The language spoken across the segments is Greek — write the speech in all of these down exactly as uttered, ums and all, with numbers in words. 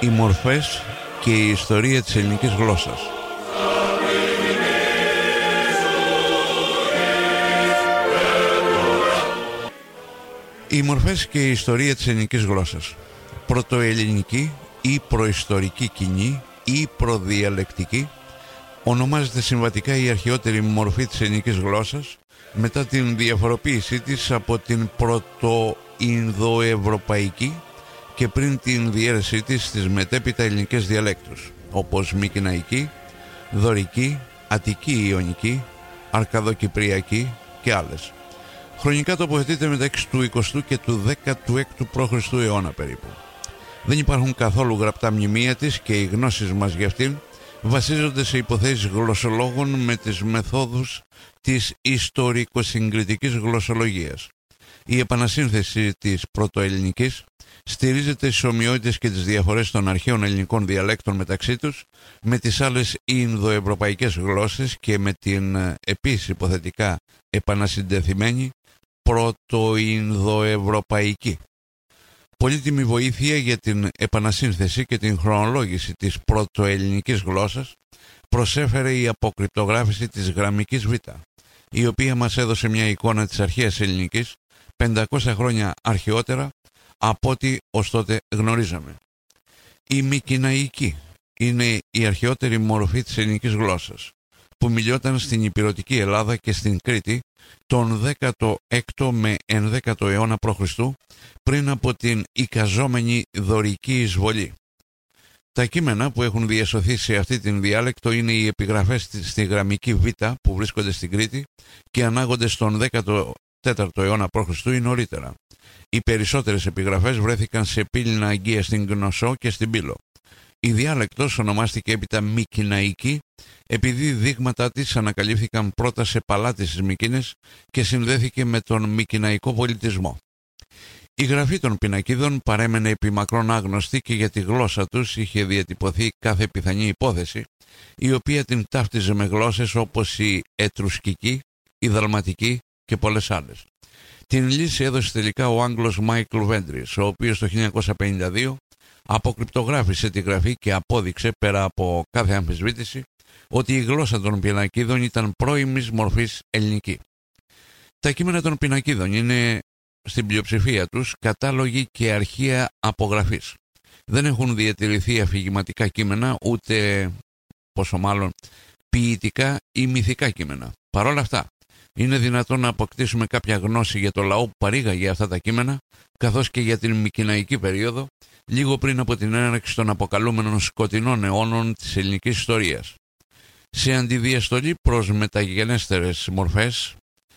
οι μορφές και η ιστορία της ελληνικής γλώσσας. Οι μορφές και η ιστορία της ελληνικής γλώσσας. Πρωτοελληνική ή προϊστορική κοινή ή προδιαλεκτική ονομάζεται συμβατικά η αρχαιότερη μορφή της ελληνικής γλώσσας μετά την διαφοροποίησή της από την πρωτοϊνδοευρωπαϊκή και πριν την διαίρεσή της στις μετέπειτα ελληνικές διαλέκτους όπως Μικηναϊκή, Δωρική, Αττική Ιωνική, Αρκαδοκυπριακή και άλλες. Χρονικά τοποθετείται μεταξύ του εικοστού και του δέκατου έκτου π.Χ. αιώνα περίπου. Δεν υπάρχουν καθόλου γραπτά μνημεία της και οι γνώσεις μας για αυτήν βασίζονται σε υποθέσεις γλωσσολόγων με τις μεθόδους της ιστορικοσυγκριτικής γλωσσολογίας. Η επανασύνθεση της πρωτοελληνικής στηρίζεται στις ομοιότητες και τις διαφορές των αρχαίων ελληνικών διαλέκτων μεταξύ τους με τις άλλες Ινδοευρωπαϊκές γλώσσες και με την επίσης υποθετικά επανασυντεθειμένη πρωτοϊνδοευρωπαϊκή. Πολύτιμη βοήθεια για την επανασύνθεση και την χρονολόγηση της πρωτοελληνικής γλώσσας προσέφερε η αποκρυπτογράφηση της γραμμικής Β, η οποία μας έδωσε μια εικόνα της αρχαίας ελληνικής πεντακόσια χρόνια αρχαιότερα από ό,τι ως τότε γνωρίζαμε. Η Μικηναϊκή είναι η αρχαιότερη μορφή της ελληνικής γλώσσας, που μιλιόταν στην Ηπειρωτική Ελλάδα και στην Κρήτη τον δέκατο έκτο με ενδέκατο αιώνα π.Χ. πριν από την εικαζόμενη δωρική εισβολή. Τα κείμενα που έχουν διασωθεί σε αυτή την διάλεκτο είναι οι επιγραφές στη γραμμική Β που βρίσκονται στην Κρήτη και ανάγονται στον δέκατο τέταρτο αιώνα π.Χ. ή νωρίτερα. Οι περισσότερες επιγραφές βρέθηκαν σε πύληνα αγγεία στην Κνωσό και στην Πύλο. Η διάλεκτος ονομάστηκε έπειτα Μικηναϊκή επειδή δείγματά της ανακαλύφθηκαν πρώτα σε παλάτες στις Μικήνες και συνδέθηκε με τον Μικηναϊκό πολιτισμό. Η γραφή των πινακίδων παρέμενε επιμακρόν άγνωστη και για τη γλώσσα τους είχε διατυπωθεί κάθε πιθανή υπόθεση, η οποία την ταύτιζε με γλώσσες όπως η Ετρουσκική, η Δαλματική και πολλές άλλες. Την λύση έδωσε τελικά ο Άγγλος Μάικλ Βέντρις, ο οποίος το χίλια εννιακόσια πενήντα δύο αποκρυπτογράφησε τη γραφή και απόδειξε πέρα από κάθε αμφισβήτηση ότι η γλώσσα των πινακίδων ήταν πρώιμης μορφής ελληνική. Τα κείμενα των πινακίδων είναι στην πλειοψηφία τους κατάλογοι και αρχεία απογραφής. Δεν έχουν διατηρηθεί αφηγηματικά κείμενα ούτε, πόσο μάλλον, ποιητικά ή μυθικά κείμενα. Παρ' όλα αυτά, είναι δυνατόν να αποκτήσουμε κάποια γνώση για το λαό που παρήγαγε αυτά τα κείμενα, καθώς και για την Μικηναϊκή περίοδο, λίγο πριν από την έναρξη των αποκαλούμενων σκοτεινών αιώνων της ελληνικής ιστορίας. Σε αντιδιαστολή προς μεταγενέστερες μορφές,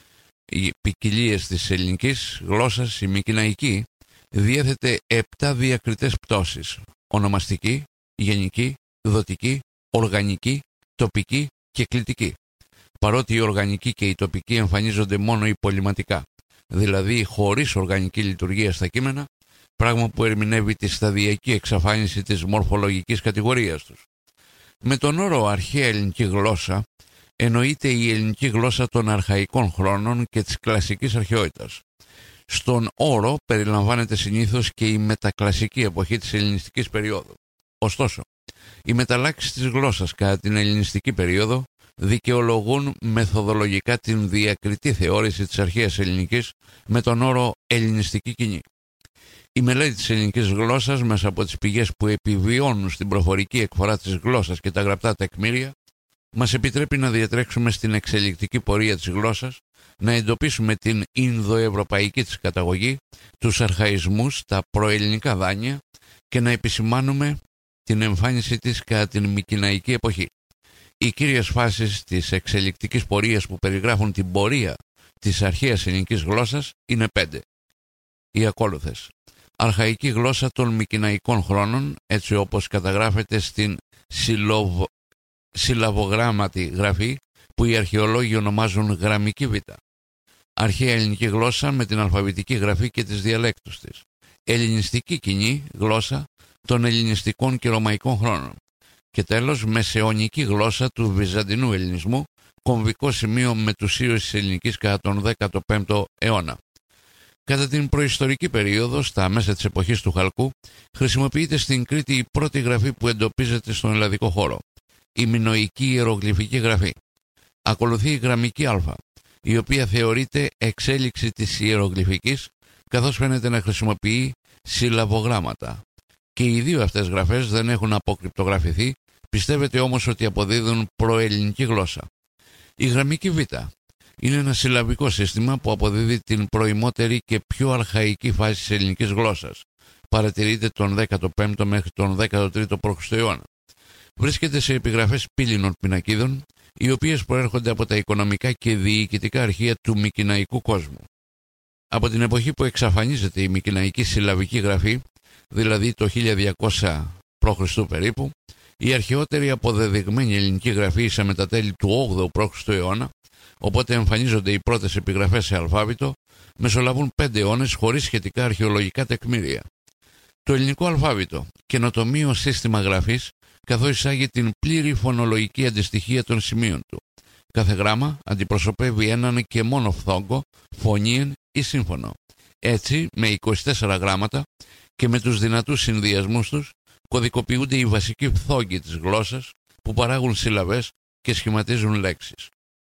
οι ποικιλίες της ελληνικής γλώσσας, η Μικηναϊκή διέθετε επτά διακριτές πτώσεις: ονομαστική, γενική, δοτική, οργανική, τοπική και κλητική. Παρότι η οργανική και η τοπική εμφανίζονται μόνο υπολειμματικά, δηλαδή χωρίς οργανική λειτουργία στα κείμενα, πράγμα που ερμηνεύει τη σταδιακή εξαφάνιση της μορφολογικής κατηγορίας τους. Με τον όρο αρχαία ελληνική γλώσσα εννοείται η ελληνική γλώσσα των αρχαϊκών χρόνων και της κλασικής αρχαιότητας. Στον όρο περιλαμβάνεται συνήθως και η μετακλασική εποχή της ελληνιστικής περίοδου. Ωστόσο, οι μεταλλάξεις της γλώσσας κατά την ελληνιστική περίοδο δικαιολογούν μεθοδολογικά την διακριτή θεώρηση της αρχαίας ελληνικής με τον όρο ελληνιστική κοινή. Η μελέτη της ελληνικής γλώσσας μέσα από τις πηγές που επιβιώνουν στην προφορική εκφορά της γλώσσας και τα γραπτά τεκμήρια μας επιτρέπει να διατρέξουμε στην εξελικτική πορεία της γλώσσας, να εντοπίσουμε την Ινδοευρωπαϊκή της καταγωγή, τους αρχαϊσμούς, τα προελληνικά δάνεια και να επισημάνουμε την εμφάνιση της κατά την Μικηναϊκή εποχή. Οι κύριες φάσεις της εξελικτικής πορείας που περιγράφουν την πορεία της αρχαίας ελληνικής γλώσσας είναι πέντε. Οι ακόλουθες: αρχαϊκή γλώσσα των Μικηναϊκών χρόνων, έτσι όπως καταγράφεται στην συλλοβ... συλλαβογράμματη γραφή που οι αρχαιολόγοι ονομάζουν γραμμική Β. Αρχαία ελληνική γλώσσα με την αλφαβητική γραφή και τις διαλέκτους της. Ελληνιστική κοινή γλώσσα των ελληνιστικών και ρωμαϊκών χρόνων. Και τέλος, μεσαιωνική γλώσσα του βυζαντινού ελληνισμού, κομβικό σημείο μετουσίωσης ελληνικής κατά τον δέκατο πέμπτο αιώνα. Κατά την προϊστορική περίοδο, στα μέσα της εποχής του Χαλκού, χρησιμοποιείται στην Κρήτη η πρώτη γραφή που εντοπίζεται στον ελλαδικό χώρο, η μινωική ιερογλυφική γραφή. Ακολουθεί η γραμμική Α, η οποία θεωρείται εξέλιξη της ιερογλυφικής, καθώς φαίνεται να χρησιμοποιεί συλλαβογράμματα. Και οι δύο αυτές γραφές δεν έχουν αποκρυπτογραφηθεί, πιστεύετε όμως ότι αποδίδουν προελληνική γλώσσα. Η γραμμική Β είναι ένα συλλαβικό σύστημα που αποδίδει την προημότερη και πιο αρχαϊκή φάση της ελληνικής γλώσσας. Παρατηρείται τον δέκατο πέμπτο μέχρι τον δέκατο τρίτο π.Χ. Βρίσκεται σε επιγραφές πύληνων πινακίδων, οι οποίες προέρχονται από τα οικονομικά και διοικητικά αρχεία του μικηναϊκού κόσμου. Από την εποχή που εξαφανίζεται η μικηναϊκή συλλαβική γραφή, δηλαδή το χίλια διακόσια π.Χ. περίπου, η αρχαιότερη αποδεδειγμένη ελληνική γραφή ίσα τα τέλη του όγδοου π.Χ. αιώνα, οπότε εμφανίζονται οι πρώτες επιγραφές σε αλφάβητο, μεσολαβούν πέντε αιώνες χωρίς σχετικά αρχαιολογικά τεκμήρια. Το ελληνικό αλφάβητο, καινοτομείο σύστημα γραφής, καθώς εισάγει την πλήρη φωνολογική αντιστοιχία των σημείων του. Κάθε γράμμα αντιπροσωπεύει έναν και μόνο φθόγκο, φωνήεν ή σύμφωνο. Έτσι, με είκοσι τέσσερα γράμματα και με τους δυνατούς συνδυασμούς τους, κωδικοποιούνται οι βασικοί φθόγκοι της γλώσσας που παράγουν σύλλαβες και σχηματίζουν λέξεις.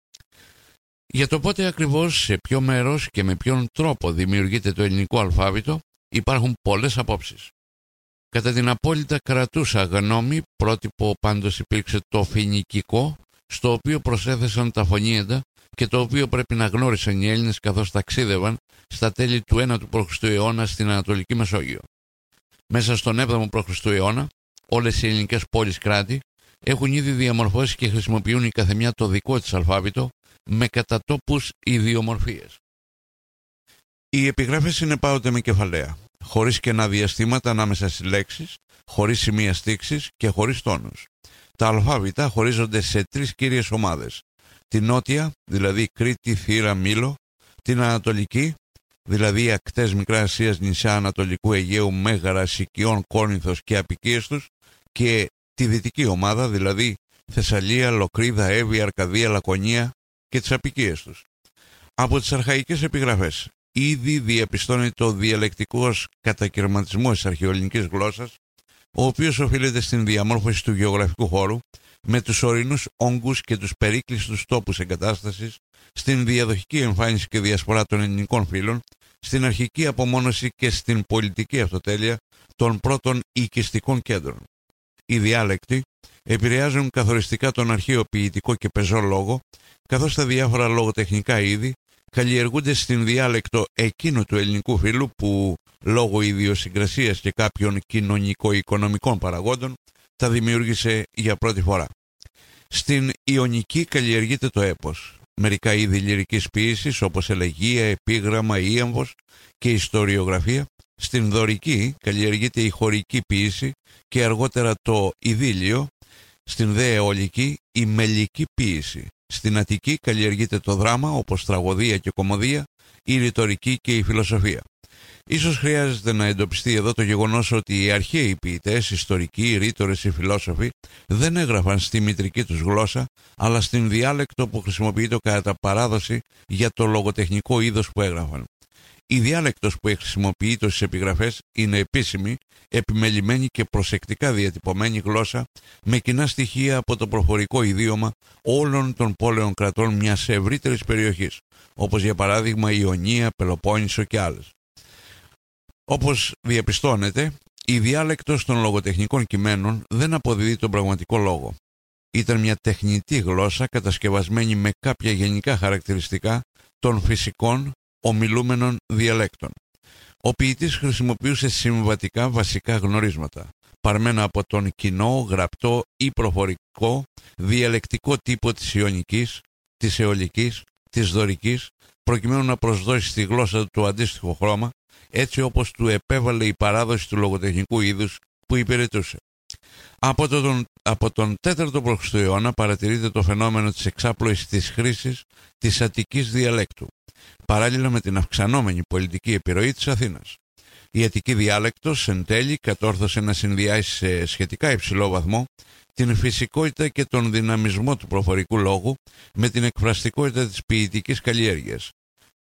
Για το πότε ακριβώς, σε ποιο μέρος και με ποιον τρόπο δημιουργείται το ελληνικό αλφάβητο, υπάρχουν πολλές απόψεις. Κατά την απόλυτα κρατούσα γνώμη, πρότυπο πάντως υπήρξε το φοινικικό, στο οποίο προσέθεσαν τα φωνήεντα και το οποίο πρέπει να γνώρισαν οι Έλληνες καθώς ταξίδευαν στα τέλη του ένατου π.Χ. αιώνα στην Ανατολική Μεσόγειο. Μέσα στον έβδομο π.Χ. αιώνα, όλες οι ελληνικές πόλεις κράτη έχουν ήδη διαμορφώσει και χρησιμοποιούν η καθεμιά το δικό της αλφάβητο με κατατόπους ιδιομορφίες. Οι επιγράφες είναι πάντοτε με κεφαλαία, χωρίς κενά διαστήματα ανάμεσα στις λέξεις, χωρίς σημεία στίξης και χωρίς τόνους. Τα αλφάβητα χωρίζονται σε τρεις κύριες ομάδες. Την νότια, δηλαδή Κρήτη, Θήρα, Μήλο, την ανατολική, δηλαδή ακτές Μικράς Ασίας, νησιά Ανατολικού Αιγαίου, Μέγαρα, Σικιών, Κόρινθος και απικίες τους, και τη δυτική ομάδα, δηλαδή Θεσσαλία, Λοκρίδα, Εύβοια, Αρκαδία, Λακωνία και τις απικίες τους. Από τις αρχαϊκές επιγραφές ήδη διαπιστώνεται ο διαλεκτικός κατακαιρματισμός της αρχαιοελληνικής γλώσσας, ο οποίος οφείλεται στην διαμόρφωση του γεωγραφικού χώρου με τους ορεινούς όγκους και τους περίκλειστους τόπους εγκατάστασης, στην διαδοχική εμφάνιση και διασπορά των ελληνικών φύλων, στην αρχική απομόνωση και στην πολιτική αυτοτέλεια των πρώτων οικιστικών κέντρων. Οι διάλεκτοι επηρεάζουν καθοριστικά τον αρχαίο ποιητικό και πεζό λόγο, καθώς τα διάφορα λογοτεχνικά είδη καλλιεργούνται στην διάλεκτο εκείνου του ελληνικού φύλου που, λόγω ιδιοσυγκρασίας και κάποιων κοινωνικο-οικονομικών παραγόντων, τα δημιούργησε για πρώτη φορά. Στην Ιωνική καλλιεργείται το έπος, μερικά είδη λυρικής ποίησης όπως ελεγεία, επίγραμμα, ίαμβος και ιστοριογραφία. Στην Δωρική καλλιεργείται η χωρική ποίηση και αργότερα το ειδήλιο. Στην δε Αιωλική η μελική ποίηση. Στην Αττική καλλιεργείται το δράμα όπως τραγωδία και κωμωδία, η ρητορική και η φιλοσοφία. Ίσως χρειάζεται να εντοπιστεί εδώ το γεγονός ότι οι αρχαίοι ποιητές, ιστορικοί, οι ρήτορες, οι φιλόσοφοι δεν έγραφαν στη μητρική τους γλώσσα, αλλά στην διάλεκτο που χρησιμοποιείται κατά παράδοση για το λογοτεχνικό είδος που έγραφαν. Η διάλεκτος που χρησιμοποιείται στις επιγραφές είναι επίσημη, επιμελημένη και προσεκτικά διατυπωμένη γλώσσα με κοινά στοιχεία από το προφορικό ιδίωμα όλων των πόλεων κρατών μιας ευρύτερης περιοχής, όπως για παράδειγμα η Ιωνία, Πελοπόννησο και άλλες. Όπως διαπιστώνεται, η διάλεκτος των λογοτεχνικών κειμένων δεν αποδίδει τον πραγματικό λόγο. Ήταν μια τεχνητή γλώσσα κατασκευασμένη με κάποια γενικά χαρακτηριστικά των φυσικών ομιλούμενων διαλέκτων. Ο ποιητής χρησιμοποιούσε συμβατικά βασικά γνωρίσματα, παρμένα από τον κοινό, γραπτό ή προφορικό διαλεκτικό τύπο της Ιωνικής, της Αιωλικής, της Δωρικής, προκειμένου να προσδώσει στη γλώσσα του το αντίστοιχο χρώμα, έτσι όπως του επέβαλε η παράδοση του λογοτεχνικού είδους που υπηρετούσε. Από τον, από τον τέταρτο π.Χ. αιώνα παρατηρείται το φαινόμενο της εξάπλωσης της χρήσης της Αττικής διαλέκτου, παράλληλα με την αυξανόμενη πολιτική επιρροή της Αθήνας. Η Αττική διάλεκτος εν τέλει κατόρθωσε να συνδυάσει σε σχετικά υψηλό βαθμό την φυσικότητα και τον δυναμισμό του προφορικού λόγου με την εκφραστικότητα της ποιητικής καλλιέργειας.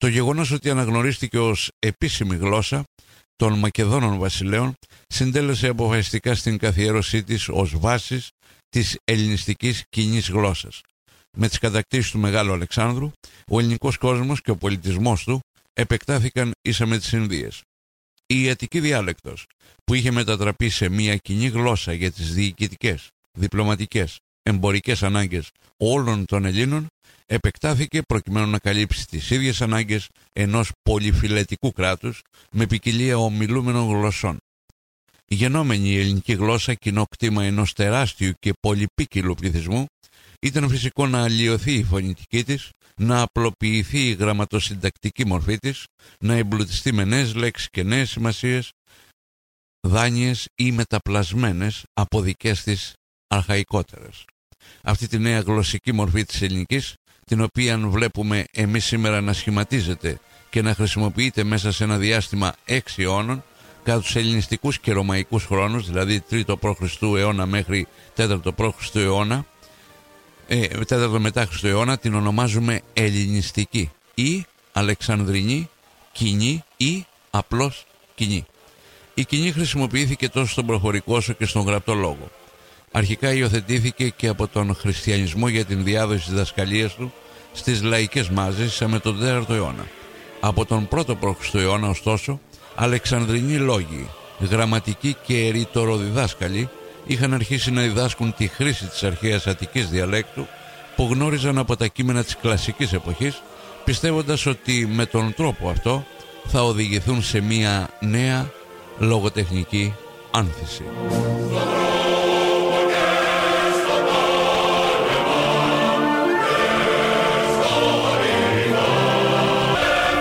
Το γεγονός ότι αναγνωρίστηκε ως επίσημη γλώσσα των Μακεδόνων βασιλέων συντέλεσε αποφασιστικά στην καθιέρωσή της ως βάσης της ελληνιστικής κοινής γλώσσας. Με τις κατακτήσεις του Μεγάλου Αλεξάνδρου, ο ελληνικός κόσμος και ο πολιτισμός του επεκτάθηκαν ίσα με τις Ινδίες. Η Αττική διάλεκτος, που είχε μετατραπεί σε μια κοινή γλώσσα για τις διοικητικές, διπλωματικές, εμπορικές ανάγκες όλων των Ελλήνων, επεκτάθηκε προκειμένου να καλύψει τις ίδιες ανάγκες ενός πολυφιλετικού κράτους με ποικιλία ομιλούμενων γλωσσών. Γενόμενη η ελληνική γλώσσα κοινό κτήμα ενός τεράστιου και πολυπίκυλου πληθυσμού, ήταν φυσικό να αλλοιωθεί η φωνητική της, να απλοποιηθεί η γραμματοσυντακτική μορφή της, να εμπλουτιστεί με νέες λέξεις και νέες σημασίες, δάνειες ή μεταπλασμένες από δικές της αρχαϊκότερες. Αυτή τη νέα γλωσσική μορφή της ελληνικής, την οποία βλέπουμε εμείς σήμερα να σχηματίζεται και να χρησιμοποιείται μέσα σε ένα διάστημα έξι αιώνων, κατά τους ελληνιστικούς και ρωμαϊκούς χρόνους, δηλαδή τρίτο π.Χ. αιώνα μέχρι τέταρτο π.Χ. αιώνα, ε, τέταρτο μετά Χριστό αιώνα, την ονομάζουμε ελληνιστική ή αλεξανδρινή κοινή ή απλώς κοινή. Η κοινή χρησιμοποιήθηκε τόσο στον προφορικό όσο και στον γραπτό λόγο. Αρχικά υιοθετήθηκε και από τον χριστιανισμό για την διάδοση της δασκαλίας του στις λαϊκές μάζες σαν με τον τέταρτο αιώνα. Από τον πρώτο π.Χ. αιώνα, ωστόσο, αλεξανδρινοί λόγοι, γραμματικοί και ρητοροδιδάσκαλοι είχαν αρχίσει να διδάσκουν τη χρήση της αρχαίας αττικής διαλέκτου που γνώριζαν από τα κείμενα της κλασικής εποχής, πιστεύοντας ότι με τον τρόπο αυτό θα οδηγηθούν σε μια νέα λογοτεχνική άνθηση.